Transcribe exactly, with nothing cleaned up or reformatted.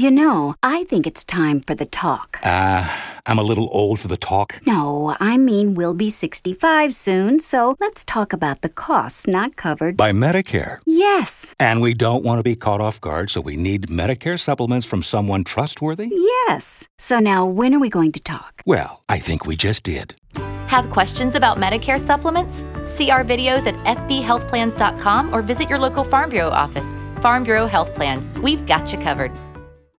You know, I think it's time for the talk. Ah, uh, I'm a little old for the talk. No, I mean we'll be sixty-five soon, so let's talk about the costs not covered by Medicare. Yes. And we don't want to be caught off guard, so we need Medicare supplements from someone trustworthy? Yes. So now when are we going to talk? Well, I think we just did. Have questions about Medicare supplements? See our videos at f b health plans dot com or visit your local Farm Bureau office. Farm Bureau Health Plans. We've got you covered.